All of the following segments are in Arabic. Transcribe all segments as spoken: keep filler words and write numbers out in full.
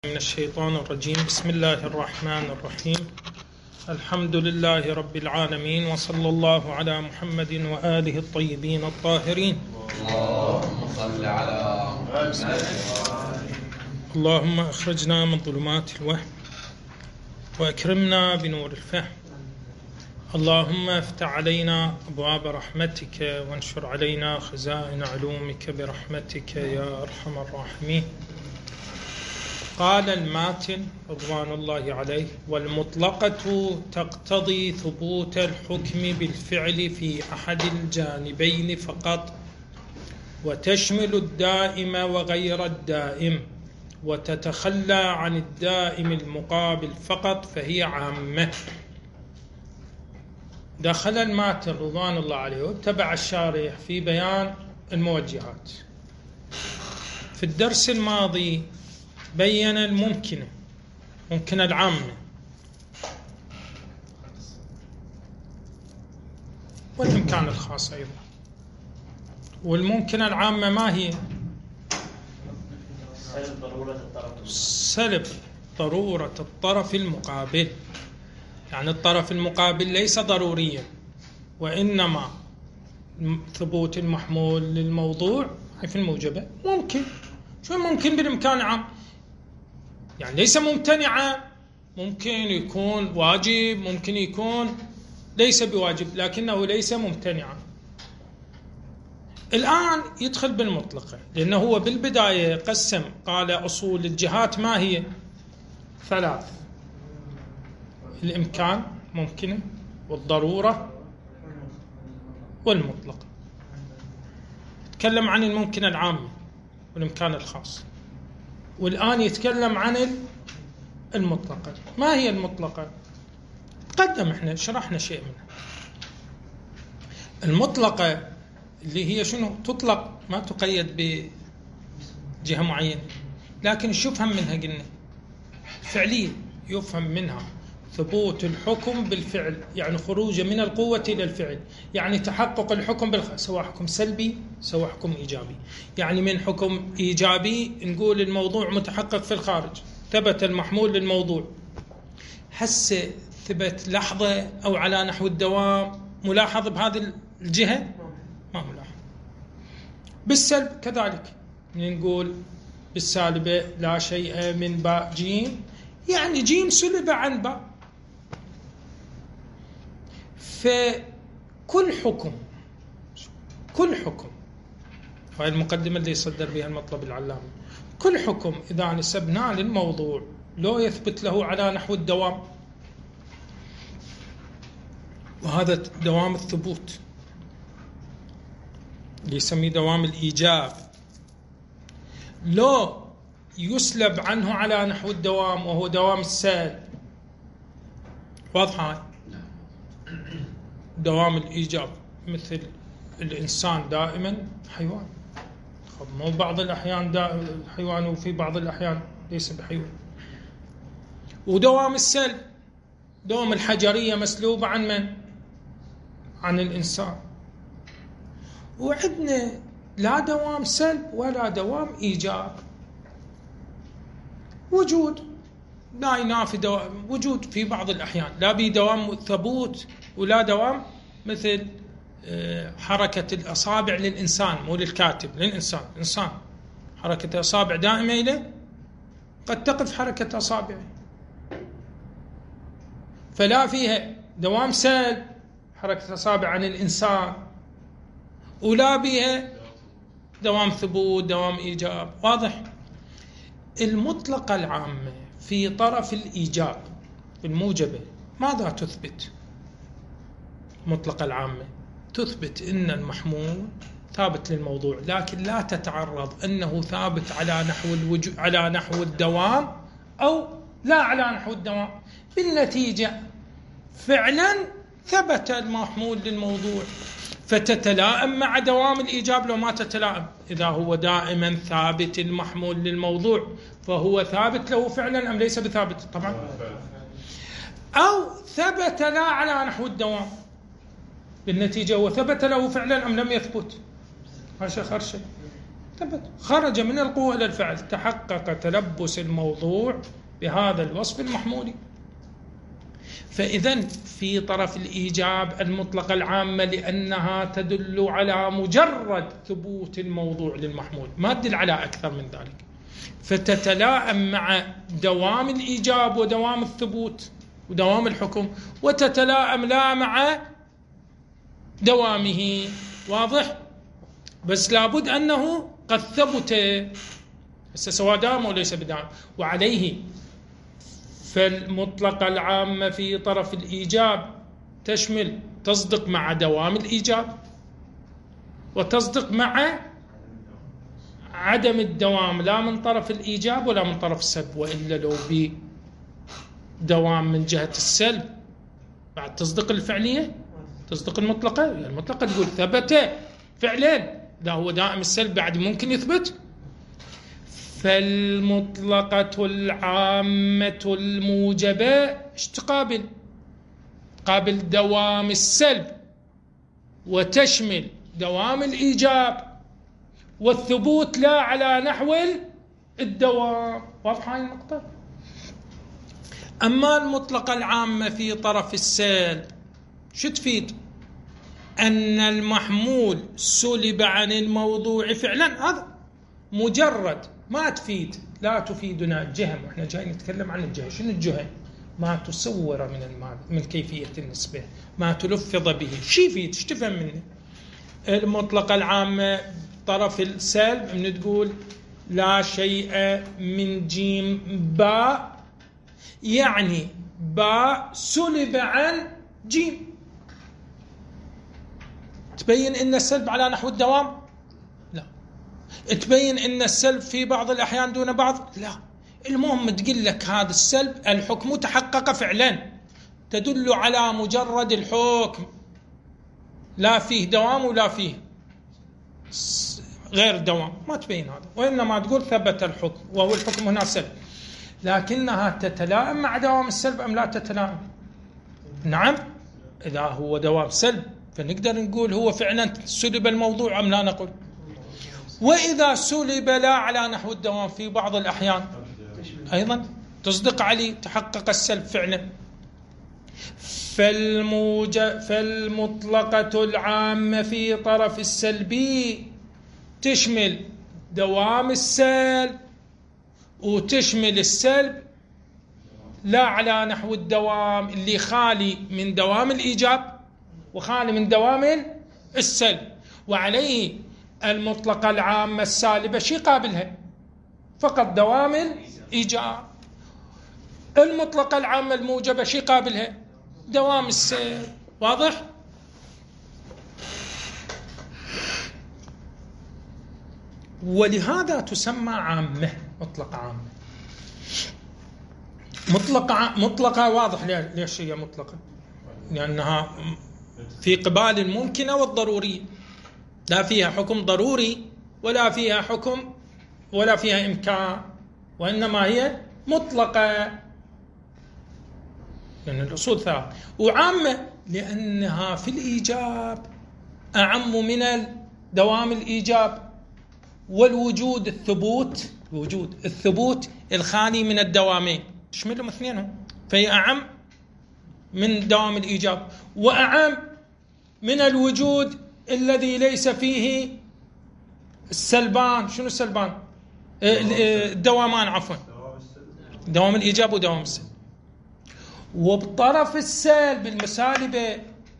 من الشيطان الرجيم. بسم الله الرحمن الرحيم. الحمد لله رب العالمين، وصلى الله على محمد وآله الطيبين الطاهرين. اللهم صل على محمد. اللهم أخرجنا من ظلمات الوهم وأكرمنا بنور الفهم. اللهم افتح علينا أبواب رحمتك وانشر علينا خزائن علومك برحمتك يا أرحم الراحمين. قال الماتن رضوان الله عليه: والمطلقة تقتضي ثبوت الحكم بالفعل في أحد الجانبين فقط، وتشمل الدائم وغير الدائم، وتتخلى عن الدائم المقابل فقط، فهي عامة. دخل الماتن رضوان الله عليه واتبع الشارح في بيان الموجهات. في الدرس الماضي بين الممكنة، ممكنة العامة، والإمكان الخاص أيضا. والممكنة العامة ما هي؟ سلب ضرورة الطرف سلب ضرورة الطرف المقابل. يعني الطرف المقابل ليس ضروريا، وإنما ثبوت المحمول للموضوع في الموجبة ممكن. شو ممكن بالإمكان عام؟ يعني ليس ممتنعا، ممكن يكون واجب، ممكن يكون ليس بواجب، لكنه ليس ممتنعا. الآن يدخل بالمطلقة، لأنه هو بالبداية قسم، قال أصول الجهات ما هي؟ ثلاث: الإمكان ممكنة، والضرورة، والمطلقة. تكلم عن الممكنة العامة والإمكان الخاص، والآن يتكلم عن المطلقة. ما هي المطلقة؟ قدم احنا شرحنا شيء منها. المطلقة اللي هي شنو؟ تطلق، ما تقيد بجهة معينة، لكن شو يفهم منها؟ قلنا فعلية، يفهم منها ثبوت الحكم بالفعل، يعني خروجه من القوة إلى الفعل، يعني تحقق الحكم بالخ... سواء حكم سلبي سواء حكم إيجابي. يعني من حكم إيجابي نقول الموضوع متحقق في الخارج، ثبت المحمول للموضوع، هسه ثبت لحظة أو على نحو الدوام، ملاحظ بهذه الجهة؟ ما ملاحظ. بالسلب كذلك، نقول بالسالبة لا شيء من باء جيم، يعني جيم سلب عن باء. فكل حكم كل حكم هاي المقدمة اللي يصدر بها المطلب العلامي، كل حكم إذا نسبناه للموضوع لو يثبت له على نحو الدوام، وهذا دوام الثبوت اللي يسميه دوام الإيجاب، لو يسلب عنه على نحو الدوام وهو دوام السلب. واضحة هاي؟ دوام الإيجاب مثل الإنسان دائما حيوان، مو بعض الأحيان حيوان وفي بعض الأحيان ليس بحيوان. ودوام السلب، دوام الحجرية مسلوبة عن من؟ عن الإنسان. وعندنا لا دوام سلب ولا دوام إيجاب، وجود لا ينافي دوام وجود في بعض الأحيان، لا بدوام ثبوت ولا دوام، مثل حركة الأصابع للإنسان، مو للكاتب، للإنسان. إنسان حركة أصابع دائمة إليه، قد تقف حركة أصابعه، فلا فيها دوام سلب حركة أصابع عن الإنسان، ولا بها دوام ثبوت دوام إيجاب. واضح؟ المطلقة العامة في طرف الإيجاب الموجبة ماذا تثبت؟ مطلقة العامة تثبت أن المحمول ثابت للموضوع، لكن لا تتعرض أنه ثابت على نحو الوجو... على نحو الدوام أو لا على نحو الدوام. بالنتيجة فعلا ثبت المحمول للموضوع، فتتلائم مع دوام الإيجاب. لو ما تتلائم، إذا هو دائما ثابت المحمول للموضوع فهو ثابت له فعلا أم ليس بثابت؟ طبعا. أو ثبت لا على نحو الدوام، بالنتيجة هو ثبت له فعلا أم لم يثبت؟ هذا شيء آخر شيء. ثبت، خرج من القوة إلى الفعل، تحقق تلبس الموضوع بهذا الوصف المحمولي. فإذن في طرف الإيجاب المطلقة العامة لأنها تدل على مجرد ثبوت الموضوع للمحمول، ما تدل على أكثر من ذلك، فتتلائم مع دوام الإيجاب ودوام الثبوت ودوام الحكم، وتتلائم لا مع دوامه. واضح؟ بس لابد أنه قد ثبت، بس سواء دام وليس بدام. وعليه فالمطلقة العامة في طرف الإيجاب تشمل تصدق مع دوام الإيجاب، وتصدق مع عدم الدوام، لا من طرف الإيجاب ولا من طرف السلب. وإلا لو بدوام من جهة السلب بعد تصدق الفعلية، تصدق المطلقة، يعني المطلقة تقول ثبت فعلا، لا هو دائم السلب بعد ممكن يثبت. فالمطلقة العامة الموجبة ايش تقابل؟ قابل دوام السلب، وتشمل دوام الإيجاب والثبوت لا على نحو الدوام. واضحة هاي النقطة؟ أما المطلقة العامة في طرف السلب شو تفيد؟ أن المحمول سلب عن الموضوع فعلا، هذا مجرد، ما تفيد، لا تفيدنا الجهة، وإحنا جاي نتكلم عن الجهة. شنو الجهة؟ ما تصور من المال، من كيفية النسبة، ما تلفظ به، شي يفيد؟ ايش تفهم منه؟ المطلقة العامة طرف السلب من تقول لا شيء من جيم باء، يعني باء سلب عن جيم، تبين ان السلب على نحو الدوام؟ لا. تبين ان السلب في بعض الاحيان دون بعض؟ لا. المهم تقول لك هذا السلب الحكم تحقق فعلا، تدل على مجرد الحكم، لا فيه دوام ولا فيه غير دوام، ما تبين هذا، وإنما تقول ثبت الحكم، وهو الحكم هنا سلب. لكنها تتلائم مع دوام السلب أم لا تتلائم؟ نعم، إذا هو دوام سلب فنقدر نقول هو فعلا سلب الموضوع أم لا نقول؟ وإذا سلب لا على نحو الدوام في بعض الأحيان أيضا تصدق عليه، تحقق السلب فعلا. فالمطلقة العامة في طرف السلبي تشمل دوام السلب، وتشمل السلب لا على نحو الدوام اللي خالي من دوام الإيجاب وخالي من دوام السلب. وعليه المطلقة العامة السالبة شي قابلها؟ فقط دوام الإيجاب. المطلقة العامة الموجبة شي قابلها؟ دوام السلب. واضح؟ ولهذا تسمى عامة، مطلقة عامة. مطلقة مطلقة واضح ليش هي مطلقة؟ لأنها في قبال الممكنة والضروري، لا فيها حكم ضروري ولا فيها حكم ولا فيها إمكان، وإنما هي مطلقة، لأن الأصول ثلاث. وعامة لأنها في الإيجاب أعم من دوام الإيجاب والوجود الثبوت، وجود الثبوت الخالي من الدوامين تشملهم اثنينهم، فهي أعم من دوام الإيجاب وأعم من الوجود الذي ليس فيه السلبان. شنو السلبان؟ الدوامان، عفوا، دوام الإيجاب ودوام السلب. وبطرف السلب المسالبة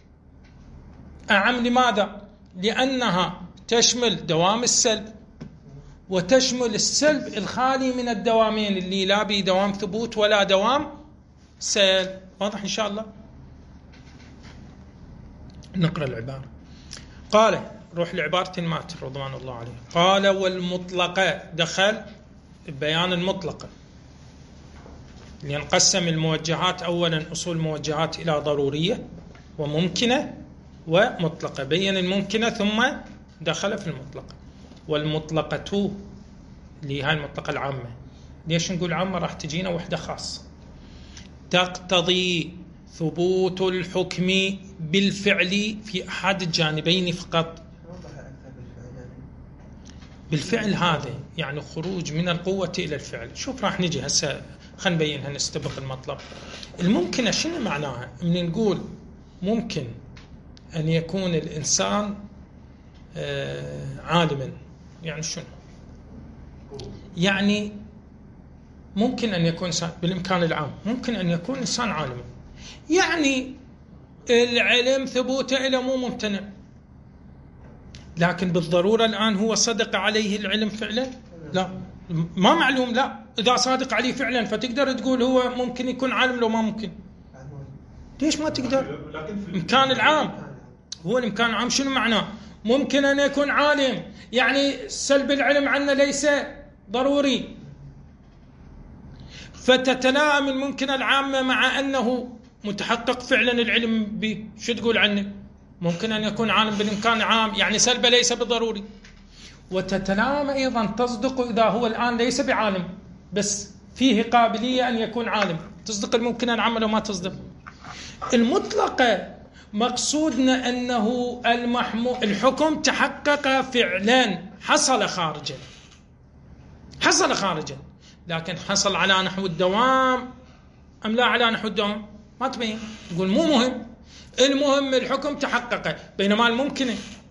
أعم، لماذا؟ لأنها تشمل دوام السلب وتشمل السلب الخالي من الدوامين اللي لا بي دوام ثبوت ولا دوام سلب. واضح إن شاء الله؟ نقرأ العبارة. قال، روح لعبارة الماتر رضوان الله عليه. قال والمطلقة، دخل بيان المطلقة، لينقسم الموجهات أولا أصول موجهات إلى ضرورية وممكنة ومطلقة. بين الممكنة ثم دخل في المطلقة. والمطلقة اللي هاي المطلقة العامة، ليش نقول عامة؟ راح تجينا وحدة خاصة، تقتضي ثبوت الحكم بالفعل في أحد الجانبين فقط. بالفعل هذا يعني خروج من القوة إلى الفعل. شوف راح نجي هسه خلينا نبينها نستبق المطلب. الممكن شنو معناها؟ من نقول ممكن أن يكون الإنسان عالما، يعني شنو؟ يعني ممكن أن يكون بالإمكان العام ممكن أن يكون إنسان عالما، يعني العلم ثبوته إلى مو ممتنع، لكن بالضرورة الآن هو صدق عليه العلم فعلا؟ لا، ما معلوم. لا، إذا صادق عليه فعلا فتقدر تقول هو ممكن يكون عالم لو ما ممكن. ليش ما تقدر؟ إمكان العام هو الإمكان العام. شنو معناه؟ ممكن أن يكون عالم، يعني سلب العلم عنه ليس ضروري، فتتلائم الممكن العامة مع أنه متحقق فعلا العلم به. شو تقول عنه؟ ممكن أن يكون عالم بالإمكان العام، يعني سلبه ليس بضروري. وتتلائم أيضا تصدق إذا هو الآن ليس بعالم بس فيه قابلية أن يكون عالم، تصدق الممكن العامة لو ما تصدق. المطلقة مقصودنا أنه المحمو الحكم تحقق فعلا، حصل خارجا، حصل خارجا، لكن حصل على نحو الدوام أم لا على نحو الدوام ما تبين. يقول مو مهم، المهم الحكم تحقق. بينما الممكن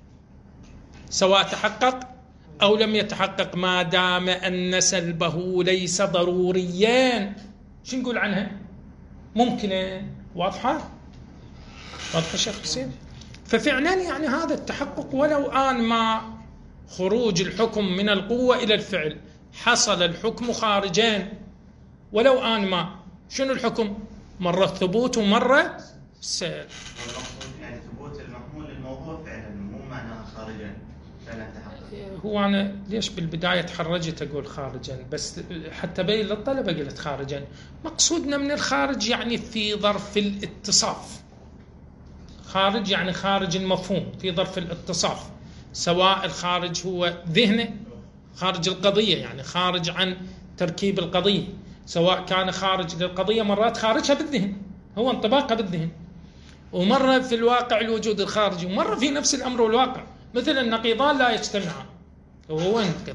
سواء تحقق أو لم يتحقق ما دام أن سلبه ليس ضروريا، شو نقول عنها؟ ممكنة. واضحة؟ واضحة شيخ حسين؟ ففعلا يعني هذا التحقق ولو آن ما خروج الحكم من القوة إلى الفعل، حصل الحكم خارجين ولو آن ما. شنو الحكم؟ مرة الثبوت ومرة السير. يعني ثبوت المحمول للموضوع فعلا مو معناه خارجا فعلا تحقق. هو أنا ليش بالبداية تحرجت أقول خارجا، بس حتى بين للطلبة قلت خارجا. مقصودنا من الخارج يعني في ظرف الاتصاف، خارج يعني خارج المفهوم في ظرف الاتصاف، سواء الخارج هو ذهنه خارج القضية يعني خارج عن تركيب القضية، سواء كان خارج للقضية مرات خارجها بالذهن هو انطباقها بالذهن، ومرة في الواقع الوجود الخارجي، ومرة في نفس الأمر والواقع. مثل النقيضان لا يجتمعان، وهو وين كذا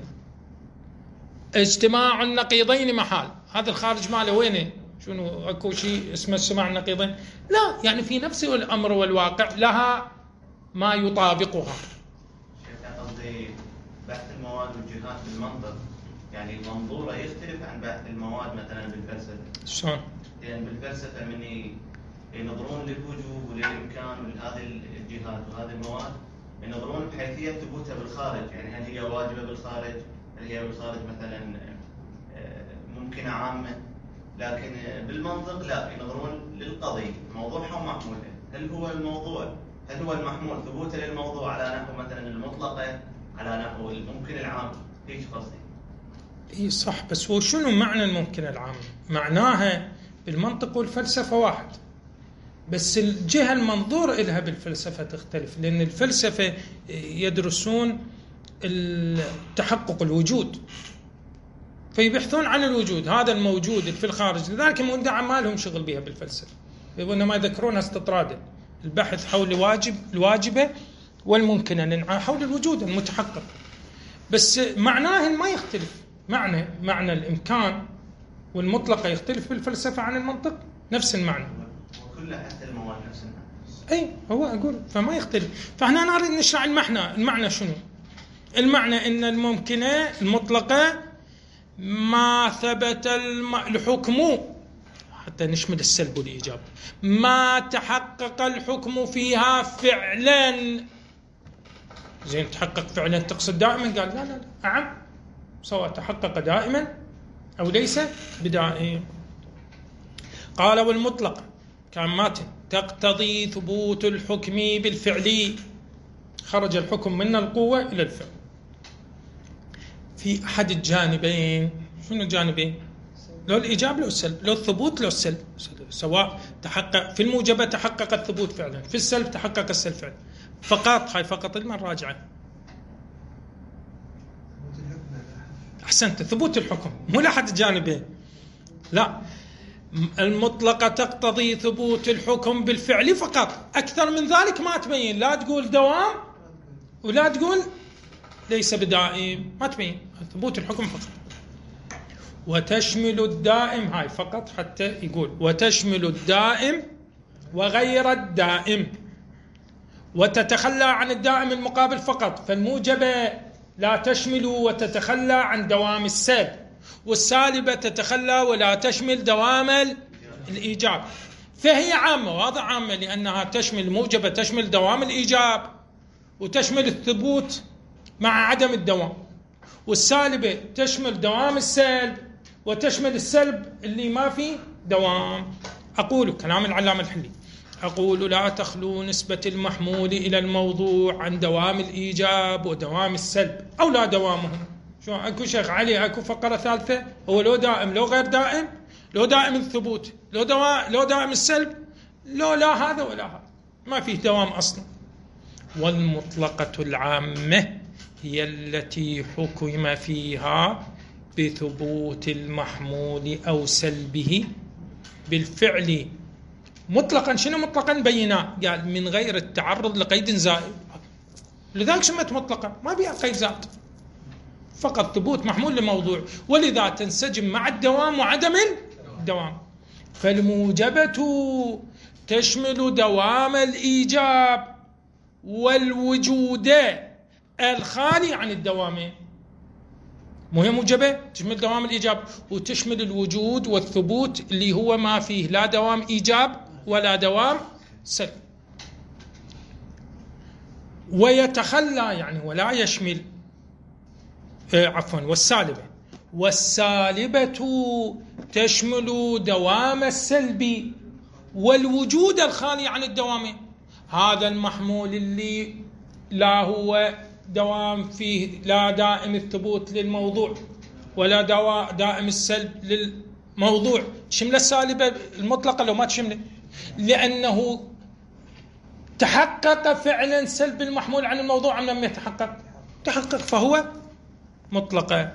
اجتماع النقيضين محال، هذا الخارج ماله وينه؟ شنو اكو شيء اسمه اجتماع النقيضين؟ لا، يعني في نفس الأمر والواقع لها ما يطابقها. قصدي بحث المواد والجهات بالمنطق، يعني منظوره يختلف عن بحث المواد مثلا بالفلسفة. شلون؟ لأن بالفلسفة من ينظرون للوجوب وللإمكان ولهذه الجهات وهذه المواد ينظرون بحيثية ثبوتها بالخارج، يعني هل هي واجبة بالخارج؟ هل هي بالخارج مثلا ممكنة عامة؟ لكن بالمنطق لا، ينظرون للقضية موضوعها ومحمولها. هل هو الموضوع هل هو المحمول ثبوته للموضوع على نحو مثلا المطلقة، على نحو الممكن العام؟ هيك قصدي. اي صح، بس هو شنو معنى الممكن العام؟ معناها بالمنطق والفلسفة واحد، بس الجهة المنظور إلها بالفلسفة تختلف، لأن الفلسفة يدرسون التحقق الوجود، فيبحثون عن الوجود، هذا الموجود في الخارج، لذلك مندعى ما لهم شغل بها بالفلسفة، إنما يذكرونها استطرادا، البحث حول الواجب الواجبة والممكنة حول الوجود المتحقق. بس معناه ما يختلف، معنى معنى الإمكان والمطلقة يختلف بالفلسفة عن المنطق، نفس المعنى، وكلها حتى المواد نفس المعنى. أي هو أقول فما يختلف. فهنا نريد نشرح المعنى. المعنى شنو؟ المعنى إن الممكنة المطلقة ما ثبت الحكم، حتى نشمل السلب والإيجاب، ما تحقق الحكم فيها فعلا. زين، تحقق فعلا تقصد دائما؟ قال لا لا لا، أعم، سواء تحقق دائما أو ليس بدائم. قال والمطلق كان مات تقتضي ثبوت الحكم بالفعل، خرج الحكم من القوة إلى الفعل في أحد الجانبين. شنو الجانبين؟ لو الإيجاب لو السلب، لو الثبوت لو السلب، سواء تحقق في الموجبة تحقق الثبوت فعلا، في السلب تحقق السلب فعلا. فقط هاي فقط المراجعة. أحسنت، ثبوت الحكم مو لأحد الجانبين، لا، المطلقة تقتضي ثبوت الحكم بالفعل فقط، أكثر من ذلك ما تبين، لا تقول دوام ولا تقول ليس بدائم، ما تبين ثبوت الحكم فقط. وتشمل الدائم، هاي فقط حتى يقول وتشمل الدائم وغير الدائم، وتتخلى عن الدائم المقابل فقط، فالموجبة لا تشمل وتتخلى عن دوام السلب، والسالبة تتخلى ولا تشمل دوام الإيجاب. فهي عامة، واضح عامة، لأنها تشمل الموجبة تشمل دوام الإيجاب وتشمل الثبوت مع عدم الدوام، والسالبة تشمل دوام السلب وتشمل السلب اللي ما فيه دوام. أقول كلام العلامة الحلي، أقول لا تخلو نسبة المحمول إلى الموضوع عن دوام الإيجاب ودوام السلب أو لا دوامهم. شو أكو شيخ علي أكو فقرة ثالثة، هو لو دائم لو غير دائم، لو دائم الثبوت لو دوا لو دائم السلب، لو لا هذا ولا هذا، ما فيه دوام أصلا. والمطلقة العامة هي التي حكم فيها بثبوت المحمول أو سلبه بالفعل مطلقا. شنو مطلقا؟ بيناه، قال من غير التعرض لقيد زائد، لذلك سمت مطلقا ما بيها قيد زائد، فقط ثبوت محمول لموضوع، ولذا تنسجم مع الدوام وعدم الدوام. فالموجبة تشمل دوام الإيجاب والوجود الخالي عن الدوامين. مو هي موجبة تشمل دوام الإيجاب وتشمل الوجود والثبوت اللي هو ما فيه لا دوام إيجاب ولا دوام سلب. ويتخلى يعني ولا يشمل آه عفوا والسالبة والسالبة تشمل دوام السلب والوجود الخالي عن الدوامين. هذا المحمول اللي لا هو دوام فيه لا دائم الثبوت للموضوع ولا دائم السلب للموضوع، شمل السالبة المطلقة لو ما تشمله، لأنه تحقق فعلا سلب المحمول عن الموضوع أم لم يتحقق؟ تحقق، فهو مطلقة.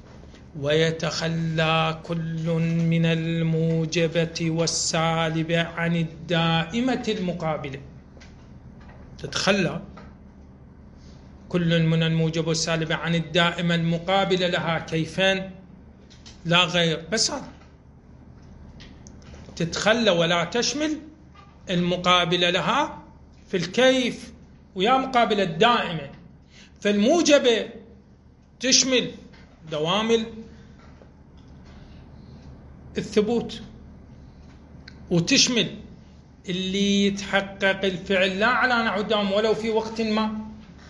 ويتخلى كل من الموجبة والسالبة عن الدائمة المقابلة. تتخلى كل من الموجب والسالبة عن الدائمة المقابلة لها، كيفا؟ لا غير، بس هذا تتخلى ولا تشمل المقابلة لها في الكيف ويا مقابلة الدائمة. فالموجبة تشمل دوام الثبوت وتشمل اللي يتحقق الفعل لا على نحو الدوام ولو في وقت ما.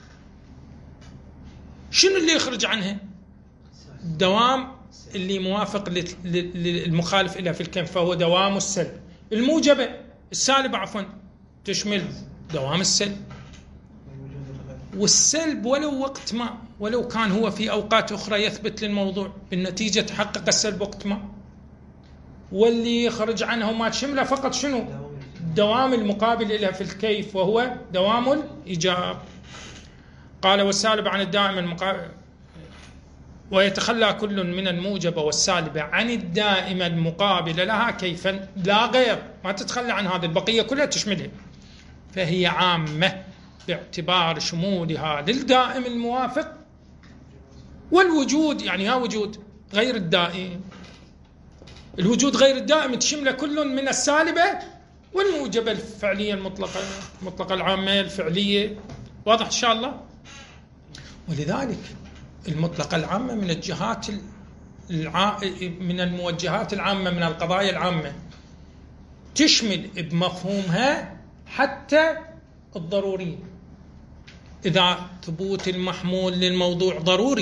شنو اللي يخرج عنها؟ الدوام اللي موافق للمخالف إلى في الكيف فهو دوام السلب. الموجبة السالبة عفوا تشمل دوام السلب والسلب ولو وقت ما، ولو كان هو في أوقات أخرى يثبت للموضوع بالنتيجة تحقق السلب وقت ما. واللي يخرج عنه ما تشمله فقط شنو؟ الدوام المقابل إلى في الكيف وهو دوام الإيجاب. قال والسالب عن الدائم المقابل. ويتخلى كل من الموجبة والسالبة عن الدائمة المقابلة لها كيفا لا غير، ما تتخلى عن هذه البقية كلها تشملها. فهي عامة باعتبار شمولها للدائم الموافق والوجود، يعني ها وجود غير الدائم، الوجود غير الدائم تشمل كل من السالبة والموجبة الفعلية المطلقة، المطلقة العامة الفعلية. واضح إن شاء الله؟ ولذلك المطلقة العامة من الجهات الع... من الموجهات العامة من القضايا العامة، تشمل بمفهومها حتى الضروري. إذا ثبوت المحمول للموضوع ضروري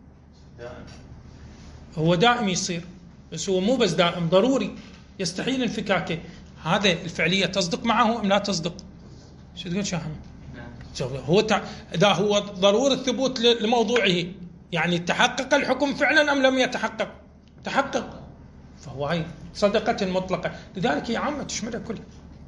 هو دائم يصير، بس هو مو بس دائم، ضروري يستحيل انفكاكه. هذا الفعلية تصدق معه أم لا تصدق؟ شو تقول شاهم؟ هو تع... إذا هو ضروري الثبوت لموضوعه، يعني تحقق الحكم فعلا أم لم يتحقق؟ تحقق، فهو هاي صدقة مطلقة. لذلك هي عامة تشملها كلها.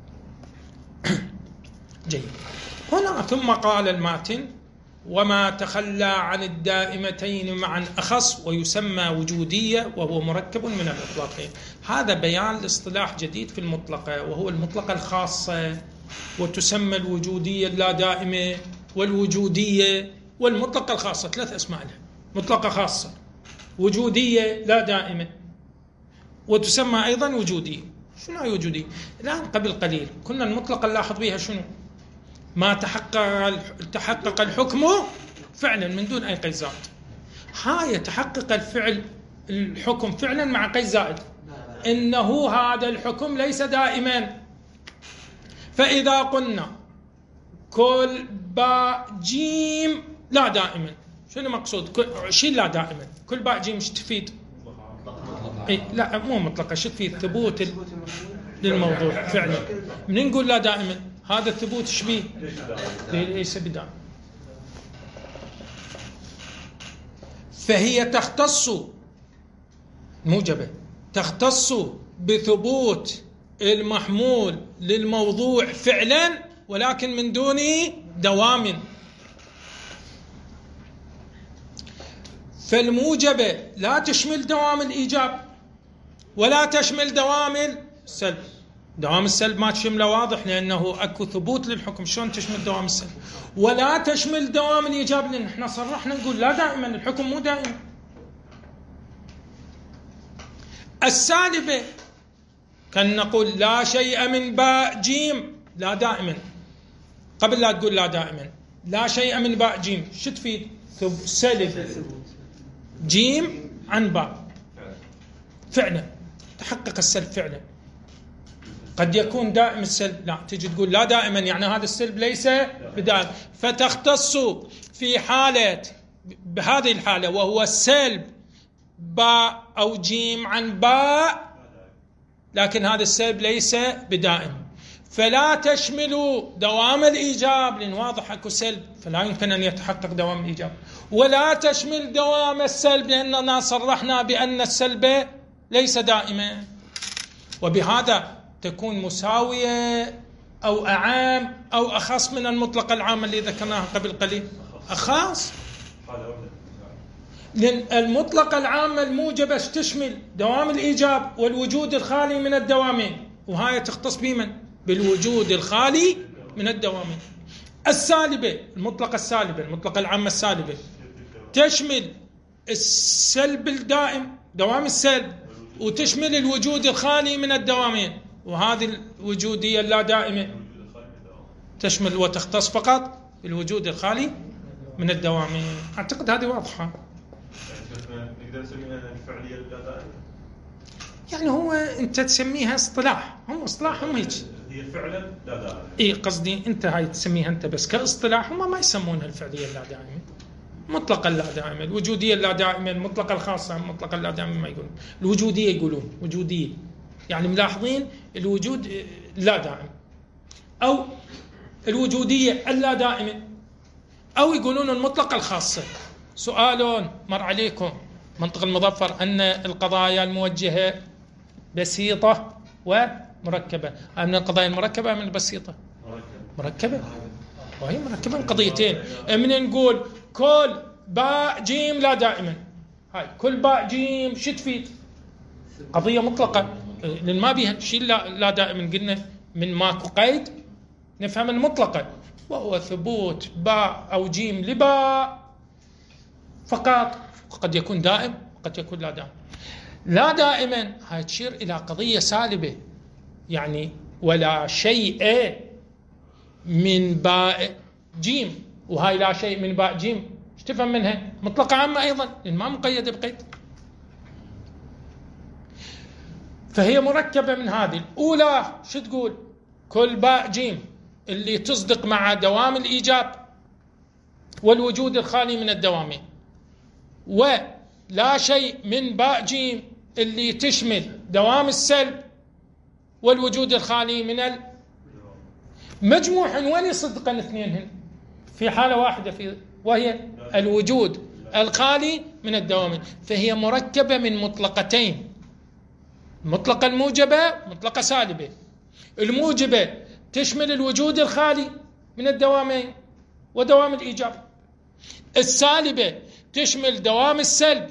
جيد. هنا ثم قال الماتن وما تخلى عن الدائمتين معا أخص ويسمى وجودية وهو مركب من المطلقين. هذا بيان لاصطلاح جديد في المطلقة وهو المطلقة الخاصة، وتسمى الوجودية اللا دائمة والوجودية والمطلقة الخاصة، ثلاث أسماء لها. مطلقة خاصة، وجودية لا دائمة، وتسمى أيضا وجودية. شنو هي وجودية؟ الآن قبل قليل كنا المطلقة نلاحظ بها شنو؟ ما تحقق تحقق الحكم فعلا من دون أي قيد زائد. هاي تحقق الفعل الحكم فعلا مع قيد زائد، إنه هذا الحكم ليس دائما. فإذا قلنا كل باء جيم لا دائما، شنو مقصود؟ شيء لا دائما، كل باء جيم ايش تفيد؟ اي لا مو مطلقه، شو تفيد؟ ثبوت للموضوع فعلا. من نقول لا دائما هذا الثبوت ايش بيه؟ ليس بدائم. فهي تختص موجبه تختص بثبوت المحمول للموضوع فعلا، ولكن من دون دوام. فالموجبة لا تشمل دوام الإيجاب ولا تشمل دوام السلب. دوام السلب ما تشمله، واضح، لأنه أكو ثبوت للحكم. شلون تشمل دوام السلب؟ ولا تشمل دوام الإيجاب، لأن احنا صرحنا نقول لا دائما، الحكم مو دائم. السالبة كان نقول لا شيء من باء جيم لا دائما، قبل لا تقول لا دائما لا شيء من باء جيم شو تفيد؟ سلب جيم عن باء فعلا، تحقق السلب فعلا. قد يكون دائم السلب، لا تجي تقول لا دائما يعني هذا السلب ليس بدائم. فتختص في حالة، بهذه الحالة وهو السلب باء أو جيم عن باء، لكن هذا السلب ليس بدائم. فلا تشمل دوام الإيجاب، لأن واضح أكو سلب فلا يمكن أن يتحقق دوام الإيجاب. ولا تشمل دوام السلب، لأننا صرحنا بأن السلب ليس دائما. وبهذا تكون مساوية أو أعام أو أخص من المطلقة العامة اللي ذكرناها قبل قليل. أخص، لأن المطلقة العامة الموجبة تشمل دوام الإيجاب والوجود الخالي من الدوامين، وهاي تختص بمن؟ بالوجود الخالي من الدوامين. السالبة، المطلقة السالبة، المطلقة العامة السالبة تشمل السلب الدائم، دوام السلب، وتشمل الوجود الخالي من الدوامين. وهذه الوجودية اللا دائمة تشمل وتختص فقط بالوجود الخالي من الدوامين. أعتقد هذه واضحة. نقدر نسميها الفعلية اللا دائمة. يعني هو أنت تسميها اصطلاح، هم اصطلاح هم هيك. هي فعلا لا دائمة. إيه قصدي أنت هاي تسميها أنت بس كاصطلاح، هم ما يسمونها الفعلية اللا دائمة. مطلقا لا دائما، الوجودية لا دائما، المطلقة الخاصة مطلقا لا دائما ما يقولون. الوجودية يقولون وجودية، يعني ملاحظين الوجود لا دائم، أو الوجودية اللا دائمة، أو يقولون المطلقة الخاصة. سؤال مر عليكم منطق المظفر أن القضايا الموجهة بسيطة ومركبة. من القضايا المركبة من البسيطة؟ مركبة. وهي مركبة من قضيتين. من نقول كل باء جيم لا دائما، هاي كل باء جيم شو تفيد؟ قضية مطلقة، لأن ما بيها شيء لا, لا دائما. قلنا من ماكو قيد نفهم المطلقة، وهو ثبوت باء أو جيم لباء فقط. قد يكون دائم قد يكون لا دائم. لا دائما هاي تشير إلى قضية سالبة، يعني ولا شيء من باء جيم، وهاي لا شيء من باء جيم ايش تفهم منها؟ مطلقة عامة أيضا، لأن ما مقيدة بقيد. فهي مركبة من هذه. الأولى شو تقول؟ كل باء جيم اللي تصدق مع دوام الإيجاب والوجود الخالي من الدوامين، ولا شيء من باء جيم اللي تشمل دوام السلب والوجود الخالي من ال مجموع. وين يصدقن اثنينهن في حالة واحدة، في وهي الوجود الخالي من الدوامين. فهي مركبة من مطلقتين، المطلقة الموجبة مطلقة سالبة. الموجبة تشمل الوجود الخالي من الدوامين ودوام الإيجاب. السالبة تشمل دوام السلب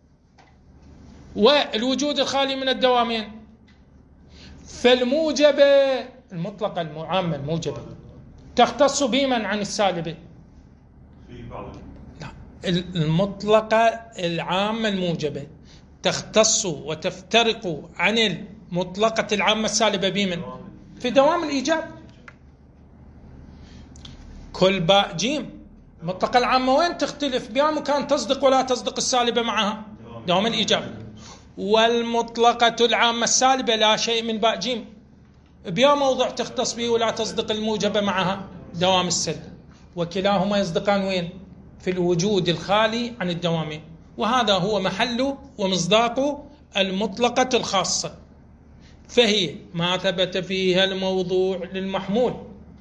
والوجود الخالي من الدوامين. فالموجبة المطلقة العامة الموجبة تختص بمن عن السالبة؟ في بعض المطلقة العامة الموجبة تختص وتفترق عن المطلقة العامة السالبة بمن؟ في دوام الإيجاب. كل باء جيم المطلقة العامة وين تختلف؟ بها مكان تصدق ولا تصدق السالبة معها؟ دوام الإيجاب. والمطلقة العامة السالبة لا شيء من باء جيم، بها موضع تختص به ولا تصدق الموجبة معها؟ دوام السلب. وكلاهما يصدقان وين؟ في الوجود الخالي عن الدوامين. وهذا هو محل ومصداق المطلقة الخاصة، فهي ما ثبت فيها الموضوع للمحمول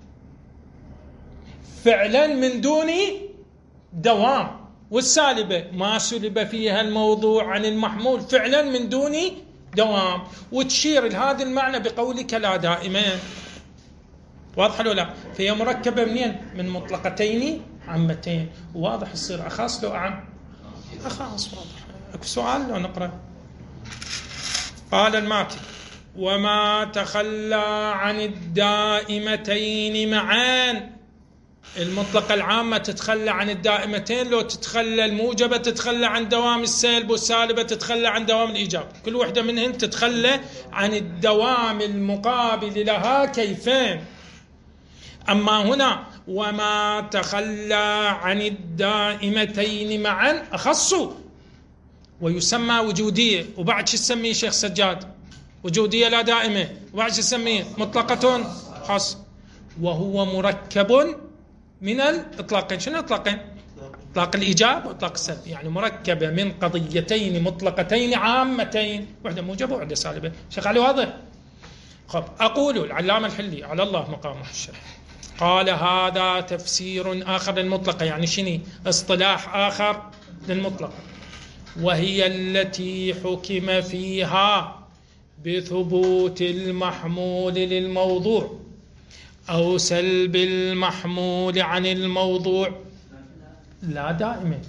فعلا من دون دوام، والسالبة ما سلب فيها الموضوع عن المحمول فعلا من دون دوام. وتشير لهذا المعنى بقولك لا دائما. واضح ولا لا؟ فهي مركبة منين؟ من مطلقتين عامتين. واضح يصير أخاص لو أعم؟ أخاص. واضح. أكو سؤال لو نقرأ. قال الماتي: وما تخلى عن الدائمتين معان. المطلقة العامة تتخلى عن الدائمتين، لو تتخلى الموجبة تتخلى عن دوام السلب، والسالبة تتخلى عن دوام الإيجاب. كل واحدة منهن تتخلى عن الدوام المقابل لها كيفين. أما هنا وما تخلى عن الدائمتين معا أخص، ويسمى وجودية. وبعد شو تسميه شيخ سجاد؟ وجودية لا دائمة. وبعد شو تسميه؟ مطلقة خاص. وهو مركب من الإطلاقين. شنو الإطلاقين؟ إطلاق الإيجاب وإطلاق السلب، يعني مركبة من قضيتين مطلقتين عامتين، واحدة موجبة وواحدة سالبة. شيخ علي واضح؟ خب أقول العلامة الحلي على الله مقامه الشرح قال: هذا تفسير آخر للمطلقة. يعني شنو؟ اصطلاح آخر للمطلقة، وهي التي حكم فيها بثبوت المحمول للموضوع أو سلب المحمول عن الموضوع لا دائما.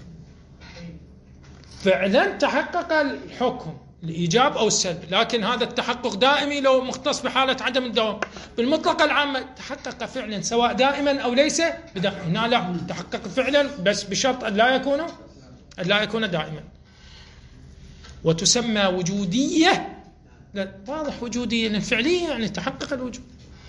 فعلا تحقق الحكم الإيجاب أو السلب، لكن هذا التحقق دائمي لو مختص بحالة عدم الدوام. بالمطلقة العامة تحقق فعلا سواء دائما أو ليس بدائما. هنا لا، تحقق فعلا بس بشرط أن لا يكون أن لا يكون دائما. وتسمى وجودية. لا واضح وجودية الفعلية يعني تحقق الوجود.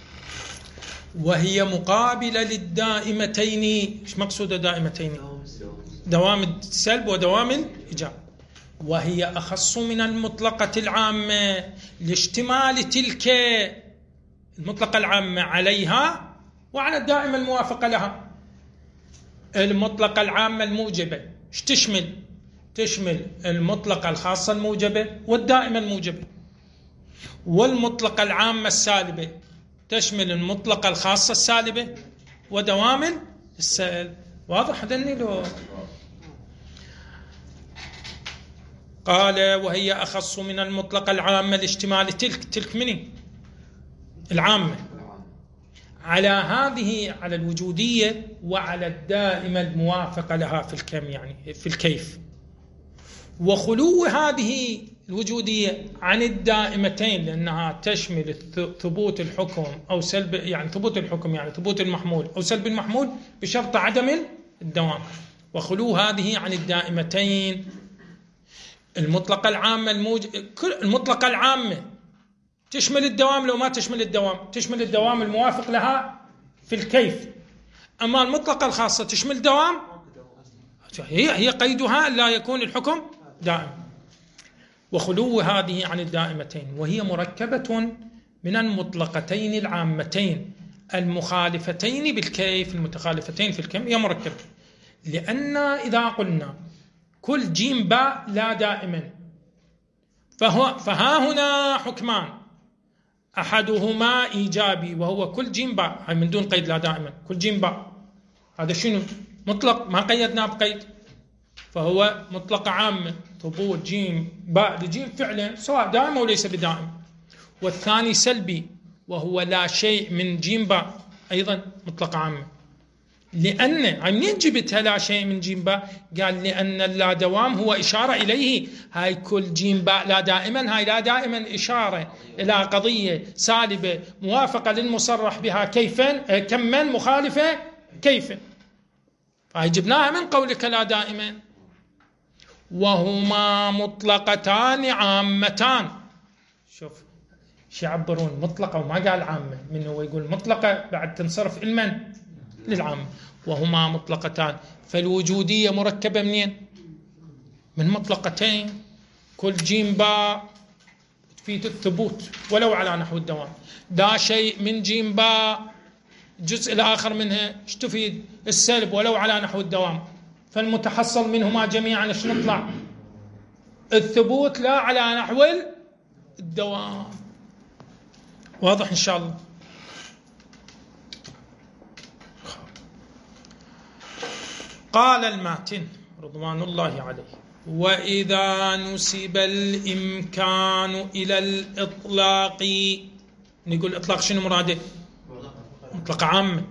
وهي مقابلة للدائمتين. ايش مقصود الدائمتين؟ دوام السلب ودوام الإيجاب. وهي أخص من المطلقة العامة لاشتمال تلك المطلقة العامة عليها وعلى الدائمة الموافقة لها. المطلقة العامة الموجبة ايش تشمل؟ تشمل المطلقة الخاصة الموجبة والدائمة الموجبة. والمطلقة العامة السالبة تشمل المطلقة الخاصة السالبة ودوام السلب. واضح هذني له؟ قال: وهي أخص من المطلقة العامة لاشتمال تلك تلك مني العامة على هذه، على الوجودية وعلى الدائمة الموافقة لها في الكم، يعني في الكيف. وخلو هذه الوجودية عن الدائمتين لأنها تشمل ثبوت الحكم أو سلب، يعني ثبوت الحكم يعني ثبوت المحمول أو سلب المحمول بشرط عدم الدوام. وخلو هذه عن الدائمتين. المطلقة العامة الموج... كل المطلقة العامة تشمل الدوام لو ما تشمل الدوام، تشمل الدوام الموافق لها في الكيف. أما المطلقة الخاصة تشمل دوام، هي هي قيدها لا يكون الحكم دائم. وخلو هذه عن الدائمتين. وهي مركبة من المطلقتين العامتين المخالفتين بالكيف، المتخالفتين في الكم. هي مركبة لأن إذا قلنا كل جيم باء لا دائما، فهو فها هنا حكمان، أحدهما إيجابي وهو كل جيم باء، هاي من دون قيد لا دائما، كل جيم باء. هذا شنو؟ مطلق ما قيدناه بقيد، فهو مطلقة عامة ثبوت جيم باء لجيم فعلا سواء دائم أو ليس بدائم. والثاني سلبي وهو لا شيء من جيم باء، أيضا مطلقة عامة. لأن منين جبتها لا شيء من جيم باء؟ قال لأن اللا دوام هو إشارة إليه. هاي كل جيم باء لا دائما، هاي لا دائما إشارة إلى قضية سالبة موافقة للمصرح بها كيفا كما مخالفة كيفا. فهي جبناها من قولك لا دائما. وهما مطلقتان عامتان. شوف شو يعبرون مطلقة وما قال عامة، من هو يقول مطلقة بعد تنصرف المن للعامة. وهما مطلقتان، فالوجودية مركبة منين؟ من مطلقتين، كل جيم باء تفيد الثبوت ولو على نحو الدوام. دا شيء من جيم باء الجزء الآخر منها ايش تفيد؟ السلب ولو على نحو الدوام. فالمتحصل منهما جميعا ايش نطلع؟ الثبوت لا على نحو الدوام. واضح إن شاء الله؟ قال الماتن رضوان الله عليه: وإذا نسب الإمكان إلى الإطلاق، نقول إطلاق شنو مراده؟ مطلق عام.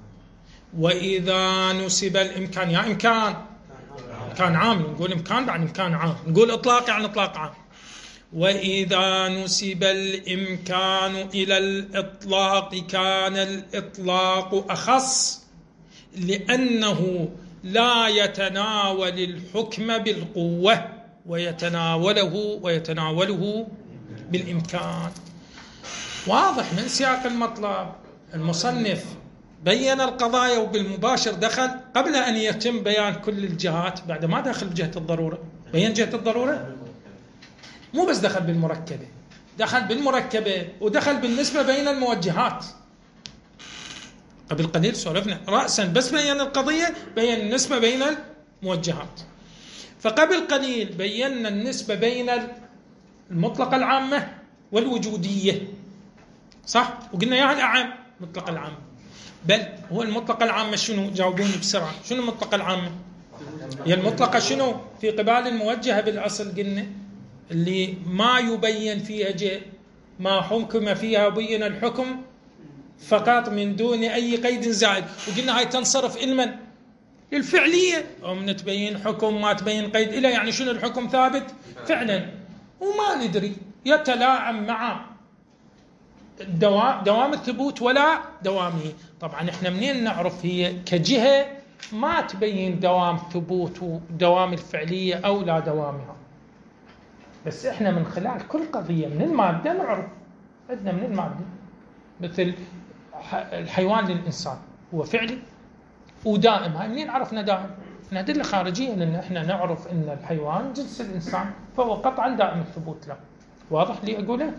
وإذا نسب الإمكان، يا إمكان إمكان عام، نقول إمكان بعد إمكان عام، نقول إطلاق يعني إطلاق عام. وإذا نسب الإمكان إلى الإطلاق كان الإطلاق أخص، لأنه لا يتناول الحكم بالقوة ويتناوله ويتناوله بالإمكان. واضح من سياق المطلب. المصنف بين القضايا وبالمباشر دخل قبل أن يتم بيان كل الجهات، بعد ما دخل بجهة الضرورة. بين جهة الضرورة، مو بس دخل بالمركبة، دخل بالمركبة ودخل بالنسبة بين الموجهات. قبل قليل سولفنا رأسا بس بين القضية، بين النسبة بين الموجهات. فقبل قليل بينا النسبة بين المطلقة العامة والوجودية، صح؟ وقلنا يا الأعم مطلق العامة. بل هو المطلقة العامة شنو؟ جاوبوني بسرعة. شنو المطلقة العامة؟ هي المطلقة شنو؟ في قبال الموجهة بالأصل قلنا اللي ما يبين فيها جه، ما حكم فيها بين الحكم فقط من دون أي قيد زائد. وقلنا هاي تنصرف إلمن للفعلية، أو من تبين حكم ما تبين قيد إلى، يعني شنو الحكم ثابت فعلا وما ندري يتلاعب مع دوام, دوام الثبوت ولا دوامه. طبعا احنا منين نعرف هي كجهة ما تبين دوام ثبوت ودوام الفعلية أو لا دوامها، بس احنا من خلال كل قضية من المادة نعرف. عندنا من المادة مثل الحيوان للإنسان هو فعلي ودائم. هاي منين عرفنا دائم؟ من أدلة خارجية، لأن احنا نعرف أن الحيوان جنس الإنسان فهو قطعا دائم الثبوت له. واضح لي أقوله؟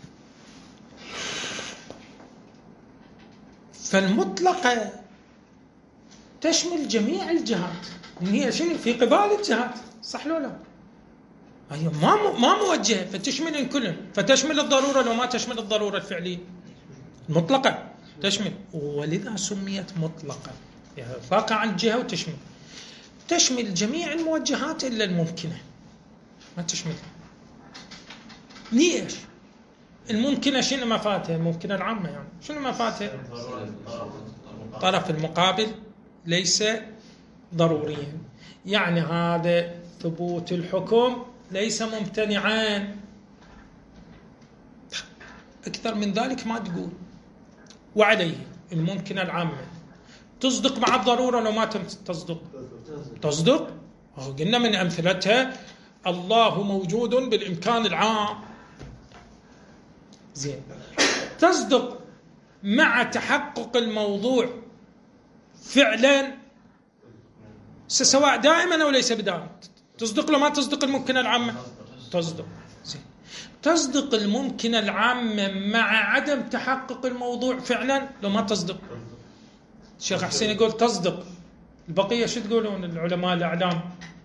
فالمطلقة تشمل جميع الجهات، هي شنو في قبال الجهات، صح لو لا؟ هي ما ما موجهة فتشمل الكل، فتشمل الضرورة لو ما تشمل الضرورة الفعلية. المطلقة تشمل، ولذا سميت مطلقة، يعني فاقع عن جهة وتشمل تشمل جميع الموجهات إلا الممكنة، ما تشمل. ليش؟ الممكنة شنو ما فاتها؟ الممكنة العامة يعني شنو ما فاتها؟ طرف المقابل ليس ضروريا، يعني هذا ثبوت الحكم ليس ممتنعا. أكثر من ذلك ما تقول. وعليه الممكنة العامة تصدق مع الضرورة لو ما تصدق تصدق. قلنا من أمثلتها الله موجود بالإمكان العام، زين. تصدق مع تحقق الموضوع فعلا سواء دائما أو ليس بدائم. تصدق لو ما تصدق الممكنة العامة؟ تصدق. زين. تصدق الممكنة العامة مع عدم تحقق الموضوع فعلا لو ما تصدق. الشيخ حسين يقول تصدق، البقية شو تقولون العلماء الأعلام؟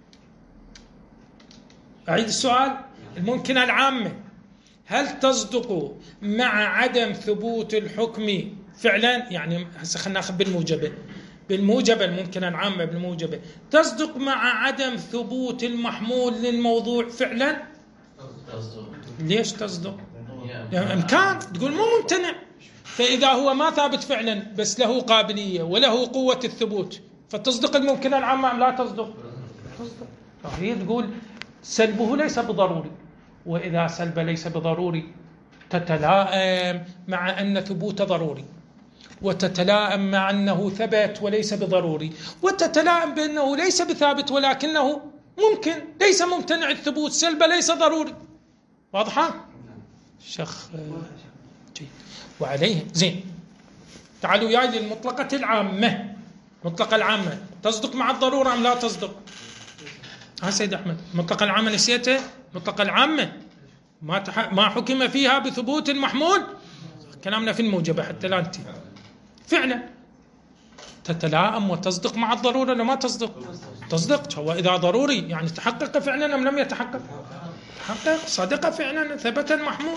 أعيد السؤال. الممكنة العامة هل تصدق مع عدم ثبوت الحكم فعلا؟ يعني هسه خلينا ناخذ بالموجبة بالموجبة الممكنة العامة بالموجبة تصدق مع عدم ثبوت المحمول للموضوع فعلا؟ ليش تصدق؟ يعني إمكان تقول مو ممتنع، فإذا هو ما ثابت فعلا بس له قابلية وله قوة الثبوت فتصدق الممكنة العامة أم لا تصدق؟ تصدق. فهي تقول سلبه ليس بضروري، وإذا سلب ليس بضروري تتلائم مع أن ثبوت ضروري. وتتلائم مع أنه ثبت وليس بضروري، وتتلائم بأنه ليس بثابت ولكنه ممكن، ليس ممتنع الثبوت، سلبه ليس ضروري. واضحة؟ شيخ جيد. وعليه زين. تعالوا ياي للمطلقة العامة. مطلقة العامة تصدق مع الضرورة أم لا تصدق؟ ها سيد أحمد، مطلقة العامة نسيته؟ مطلقة العامة ما تح... ما حكم فيها بثبوت محمول، كلامنا في الموجبة حتى لا انت فعلا تتلائم وتصدق مع الضرورة لما تصدق؟ تصدق. هو إذا ضروري يعني تحقق فعلا أم لم يتحقق؟ تحقق، صدق فعلا، ثبت المحمول.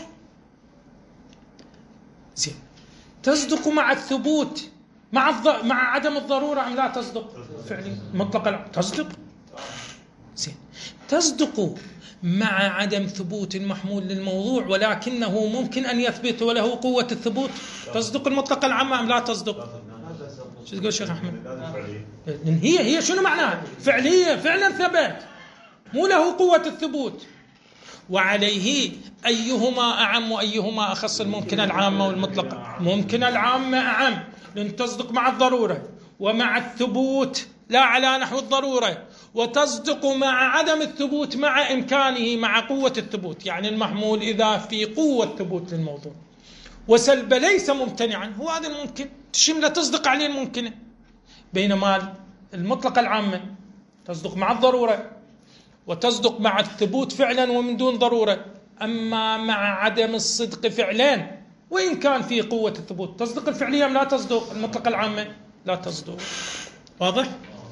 زين. تصدق مع الثبوت مع الض... مع عدم الضرورة أم لا تصدق؟ فعلا مطلقة تصدق. زين. تصدق مع عدم ثبوت المحمول للموضوع ولكنه ممكن أن يثبت وله قوة الثبوت، تصدق المطلقة العامة أم لا تصدق؟ شو تقول شيخ أحمد؟ هي هي شنو معناها؟ فعلية، فعلا ثبت، مو له قوة الثبوت. وعليه أيهما أعم وأيهما أخص، الممكن العامة والمطلقة؟ ممكن العامة أعم لأن تصدق مع الضرورة ومع الثبوت لا على نحو الضرورة، وتصدق مع عدم الثبوت مع إمكانه مع قوة الثبوت، يعني المحمول إذا في قوة ثبوت للموضوع وسلب ليس ممتنعا هو هذا الممكن تشمل تصدق عليه الممكنة. بينما المطلقة العامة تصدق مع الضرورة وتصدق مع الثبوت فعلا ومن دون ضرورة، أما مع عدم الصدق فعلا وإن كان في قوة الثبوت تصدق الفعلية أم لا تصدق؟ المطلقة العامة لا تصدق. واضح؟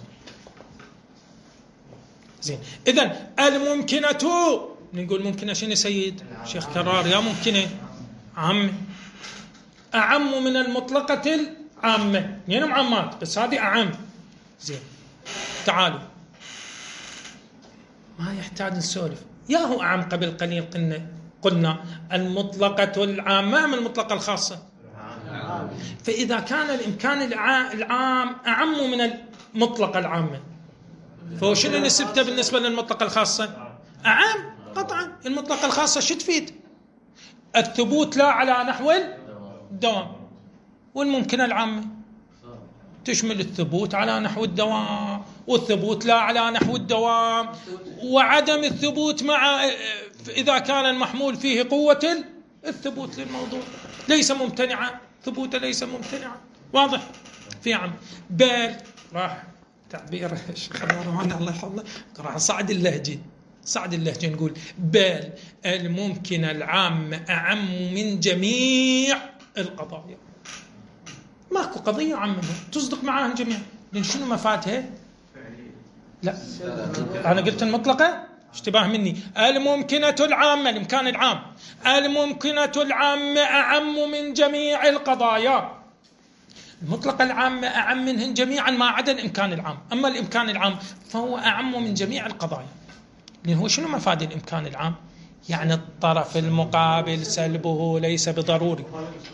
زين. إذن الممكنة، نقول ممكنة شنو سيد شيخ كرار؟ يا ممكنة عامة أعم من المطلقة العامة، يعني عامات بس هذه أعم. زين. تعالوا ما يحتاج نسولف، يا هو أعم. قبل قليل قلنا قلنا المطلقة العامة من المطلقة الخاصة، فإذا كان الإمكان العام أعم من المطلقة العامة فهو شنو نسبته بالنسبة للمطلقة الخاصة؟ أعم قطعا. المطلقة الخاصة شو تفيد؟ الثبوت لا على نحو الدوام، والممكنة العامة تشمل الثبوت على نحو الدوام والثبوت لا على نحو الدوام وعدم الثبوت مع إذا كان المحمول فيه قوة الثبوت للموضوع، ليس ممتنعا، ثبوت ليس ممتنعا. واضح؟ في عم. بل راح تعبير خبرنا الله يحفظه، راح صعد اللهجة صعد اللهجة نقول بل الممكن العام أعم من جميع القضايا. ماكو قضية عامة تصدق معها الجميع، لأن شنو مفاتها؟ لا أنا قلت المطلقة اشتباه مني. الممكنة العامة الإمكان العام، الممكنة العامة أعم من جميع القضايا. المطلقة العامة أعم منهن جميعا ما عدا الإمكان العام، أما الإمكان العام فهو أعم من جميع القضايا. لأن هو شنو مفاد الإمكان العام؟ يعني الطرف المقابل سلبه ليس بضروري،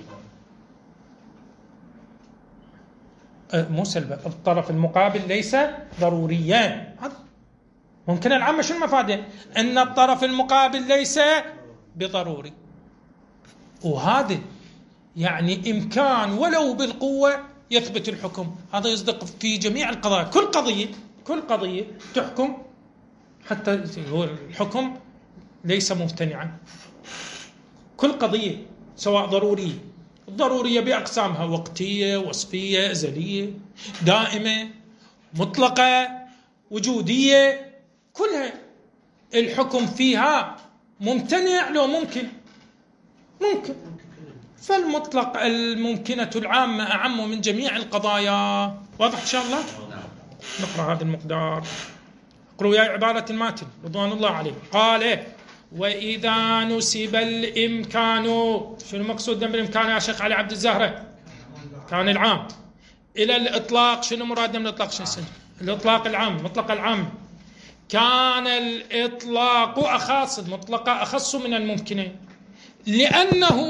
مو سلبه، الطرف المقابل ليس ضروريا. ممكن العامة شنو مفاده؟ أن الطرف المقابل ليس بضروري، وهذا يعني إمكان ولو بالقوة يثبت الحكم. هذا يصدق في جميع القضايا، كل قضية كل قضية تحكم حتى هو الحكم ليس ممتنعا. كل قضية سواء ضرورية، الضرورية بأقسامها وقتية، وصفية، أزلية، دائمة، مطلقة، وجودية، كلها الحكم فيها ممتنع لو ممكن ممكن. فالمطلق الممكنة العامة أعم من جميع القضايا. واضح إن شاء الله؟ نقرأ هذا المقدار. اقرأوا يا عبارة الماتن رضوان الله عليه. قال وإذا نسب الإمكان، شنو مقصود بالإمكان يا شيخ علي عبد الزهرة؟ كان العام إلى الإطلاق. شنو مرادنا من الإطلاق؟ شنو سنة؟ الإطلاق العام، مطلق العام. كان الإطلاق أخص، المطلقة أخص من الممكنة، لأنه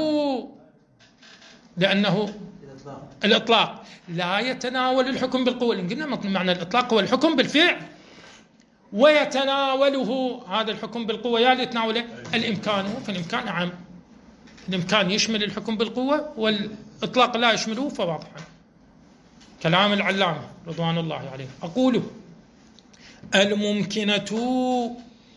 لأنه الإطلاق لا يتناول الحكم بالقوة. قلنا معنى الإطلاق هو الحكم بالفعل، ويتناوله هذا الحكم بالقوة يا ليتناوله الإمكان. فالإمكان عام، الإمكان يشمل الحكم بالقوة إطلاق لا يشمله فواضح كلام العلامة رضوان الله عليه. أقول الممكنة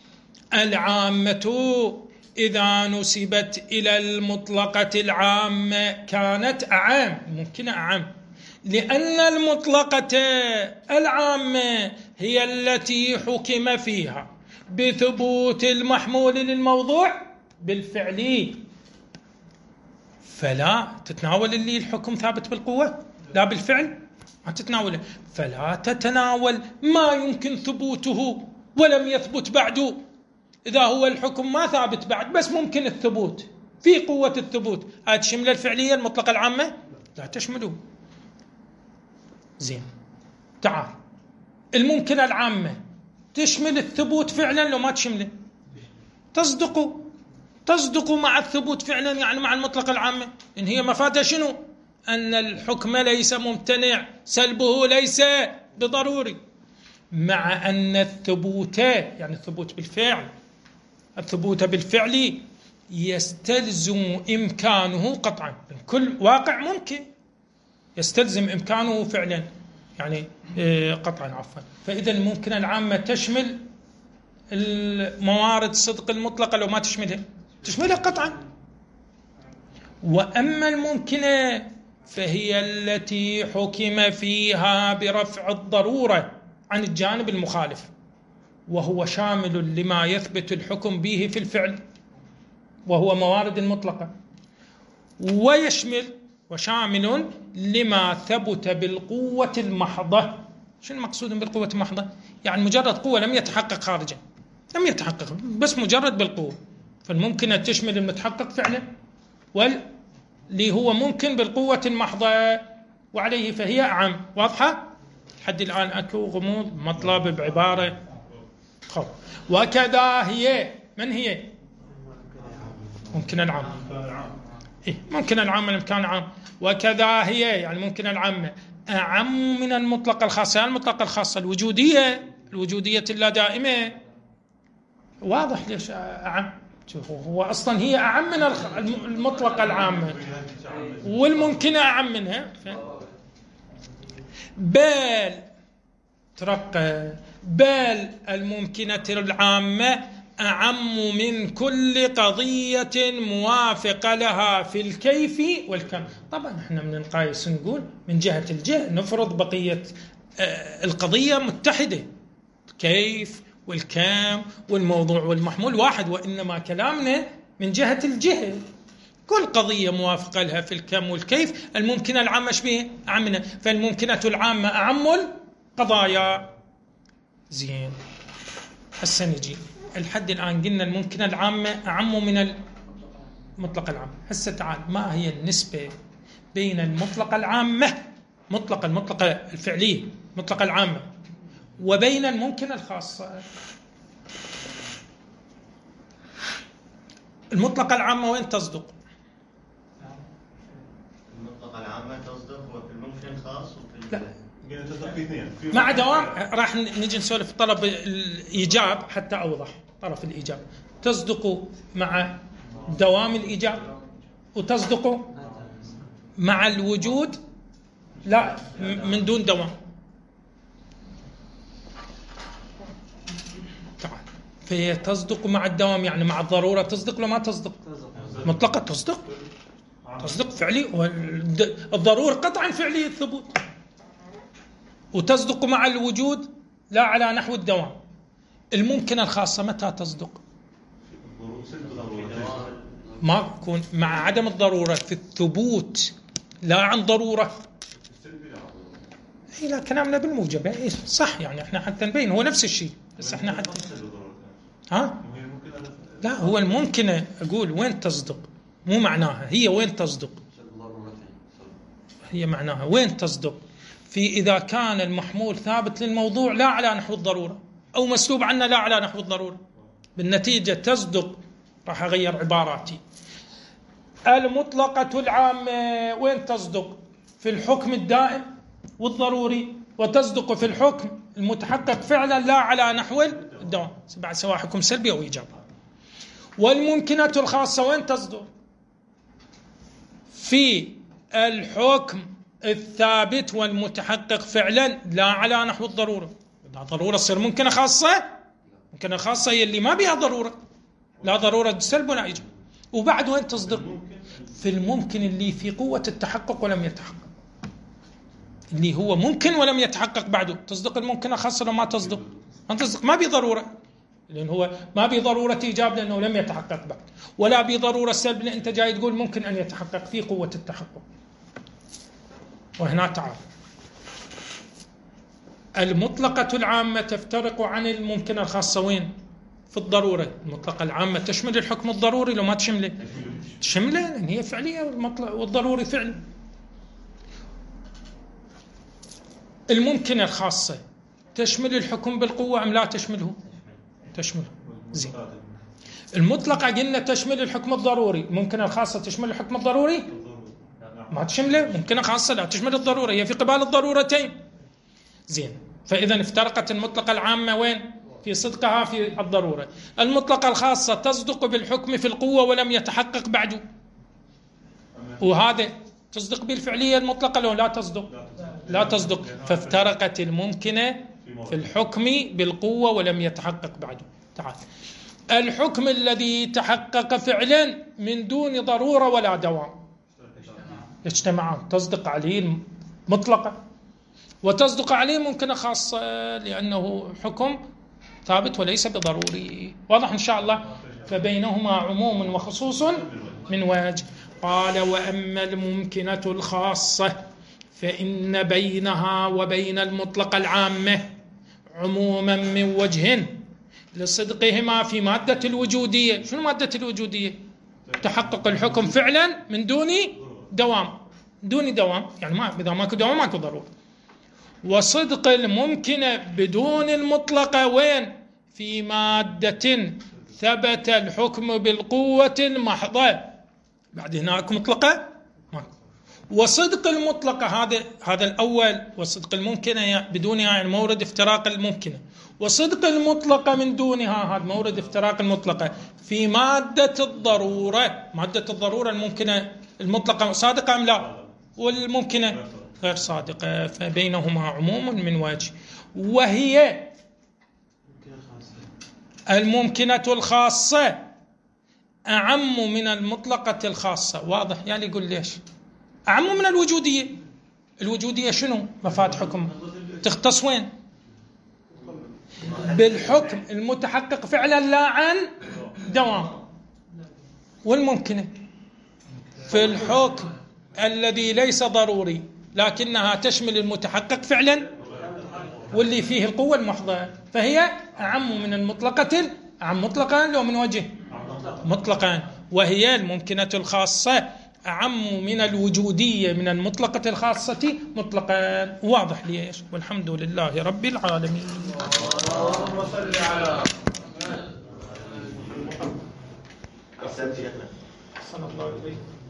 العامة إذا نسبت إلى المطلقة العامة كانت أعم، ممكنة أعم، لأن المطلقة العامة هي التي حكم فيها بثبوت المحمول للموضوع بالفعل، فلا تتناول اللي الحكم ثابت بالقوة لا بالفعل، ما تتناوله، فلا تتناول ما يمكن ثبوته ولم يثبت بعد، إذا هو الحكم ما ثابت بعد بس ممكن الثبوت في قوة الثبوت، هذا تشمل الفعلية المطلقة العامة؟ لا تشمله. زين، تعال الممكنة العامة تشمل الثبوت فعلا لو ما تشمله؟ تصدق تصدق مع الثبوت فعلا، يعني مع المطلقة العامة، إن هي مفادها شنو؟ أن الحكم ليس ممتنع، سلبه ليس بضروري، مع أن الثبوت يعني الثبوت بالفعل الثبوت بالفعل يستلزم إمكانه قطعا، كل واقع ممكن يستلزم إمكانه فعلا، يعني قطعا عفوا. فإذا الممكنة العامة تشمل الموارد الصدق المطلقة لو ما تشملها تشملها قطعا. وأما الممكنة فهي التي حكم فيها برفع الضرورة عن الجانب المخالف، وهو شامل لما يثبت الحكم به في الفعل وهو موارد المطلقة، ويشمل وشامل لما ثبت بالقوة المحضة. شنو المقصود بالقوة المحضة؟ يعني مجرد قوة لم يتحقق خارجا، لم يتحقق بس مجرد بالقوة، فالممكن تشمل المتحقق فعلا واللي هو ممكن بالقوة المحضة، وعليه فهي أعم. واضحة؟ لحد الآن أكو غموض؟ مطلب بعبارة خب. وكذا هي، من هي؟ ممكن العام، إيه ممكن العام الإمكان عام. وكذا هي يعني ممكن العامة أعم من المطلقة الخاصة، يعني المطلقة الخاصة الوجودية، الوجودية اللا دائمة. واضح ليش أعم؟ هو أصلا هي أعم من المطلقة العامة والممكنة أعم منها. بل ترقى بل الممكنة العامة أعم من كل قضية موافقة لها في الكيف والكم. طبعا احنا من نقايس نقول من جهة الجهة نفرض بقية القضية متحدة، الكيف والكم والموضوع والمحمول واحد، وإنما كلامنا من جهة الجهة كل قضية موافقة لها في الكم والكيف. الممكنة العامة شبيه أعمنا، فالممكنة العامة أعم القضايا. زين، هسه نجي الحد الآن قلنا الممكنة العامة أعم من المطلقة العامة. هسه تعال، ما هي النسبة بين المطلقة العامة مطلقة المطلقة الفعلية مطلقة العامة وبين الممكنة الخاصة؟ المطلقة العامة وين تصدق؟ المطلقة العامة تصدق وفي الممكن الخاص وفي لا مع دوام. راح نجي نسولف طلب الإيجاب حتى أوضح. طرف الإيجاب تصدق مع دوام الإيجاب وتصدق مع الوجود لا من دون دوام. تعال، فهي تصدق مع الدوام يعني مع الضرورة تصدق ولا ما تصدق؟ مطلقة تصدق تصدق فعلي، والضرورة قطعا فعلي الثبوت، وتصدق مع الوجود لا على نحو الدوام. الممكنة الخاصة متى تصدق؟ ما تكون مع عدم الضرورة في الثبوت لا عن ضرورة. إيه لا كلامنا بالموجب إيه صح، يعني إحنا حتى نبين هو نفس الشيء، بس إحنا حتى ها لا هو الممكنة أقول وين تصدق، مو معناها هي وين تصدق، هي معناها وين تصدق في إذا كان المحمول ثابت للموضوع لا على نحو الضرورة أو مسلوب عنه لا على نحو الضرورة. بالنتيجة تصدق، راح أغير عباراتي. المطلقة العامة وين تصدق؟ في الحكم الدائم والضروري، وتصدق في الحكم المتحقق فعلا لا على نحو الدوام بعد سواء حكم سلبي أو إيجابي. والممكنة الخاصة وين تصدق؟ في الحكم الثابت والمتحقق فعلا لا على نحو الضرورة. لا ضرورة تصير ممكنة خاصة، ممكنة خاصة هي اللي ما بها ضرورة، لا ضرورة سلب ولا إيجاب. وبعد وين تصدق؟ في الممكن اللي في قوة التحقق ولم يتحقق، اللي هو ممكن ولم يتحقق بعده. تصدق الممكنة خاصة لو ما تصدق؟ ما تصدق، ما بضرورة، لأن هو ما بضرورة إيجاب لأنه لم يتحقق بعد، ولا بضرورة سلب لأن أنت جاي تقول ممكن أن يتحقق في قوة التحقق. وهنا تعال، المطلقة العامة تفترق عن الممكنة الخاصة وين؟ في الضرورة. المطلقة العامة تشمل الحكم الضروري، لو ما تشمله تشمله لأن هي فعلية والضروري فعل. الممكنة الخاصة تشمل الحكم بالقوة أم لا تشمله؟ تشمله. زين. المطلقة قلنا تشمل الحكم الضروري، الممكنة الخاصة تشمل الحكم الضروري؟ ما تشمله. ممكنة خاصة لا تشمل الضرورة، هي في قبال الضرورتين. زين. فإذا افترقت المطلقة العامة وين؟ في صدقها في الضرورة. المطلقة الخاصة تصدق بالحكم في القوة ولم يتحقق بعده، وهذا تصدق بالفعلية المطلقة لو لا تصدق؟ لا تصدق. فافترقت الممكنة في الحكم بالقوة ولم يتحقق بعده. تعال، الحكم الذي تحقق فعلا من دون ضرورة ولا دوام اجتمعان، تصدق عليه مطلقة وتصدق عليه ممكنة خاصة لأنه حكم ثابت وليس بضروري. واضح إن شاء الله؟ فبينهما عموم وخصوص من وجه. قال: وأما الممكنة الخاصة فإن بينها وبين المطلقة العامة عموما من وجه لصدقهما في مادة الوجودية. شنو مادة الوجودية؟ تحقق الحكم فعلا من دون دوام، دون دوام يعني ما إذا ماكو دوام ماكو ضرورة. وصدق الممكنة بدون المطلقة وين؟ في مادة ثبت الحكم بالقوة المحضة. بعد هناك مطلقة. وصدق المطلقة هذا هذا الأول، وصدق الممكنة بدونها يعني مورد افتراق الممكنة. وصدق المطلقة من دونها هذا مورد افتراق المطلقة في مادة الضرورة. مادة الضرورة الممكنة المطلقة صادقة أم لا؟ والممكنة غير صادقة. فبينهما عموم من وجه، وهي الممكنة الخاصة أعم من المطلقة الخاصة. واضح؟ يعني يقول ليش أعم من الوجودية؟ الوجودية شنو مفاد حكم؟ تختص وين؟ بالحكم المتحقق فعلا لا عن دوام. والممكنة في الحكم الذي ليس ضروري لكنها تشمل المتحقق فعلا واللي فيه القوة المحضة، فهي أعم من المطلقة. أعم مطلقا لو من وجه مطلقا. وهي الممكنة الخاصة أعم من الوجودية من المطلقة الخاصة مطلقا. واضح ليش؟ والحمد لله رب العالمين. اللهم صل على أحسنت شيخنا. صلى الله عليه وسلم.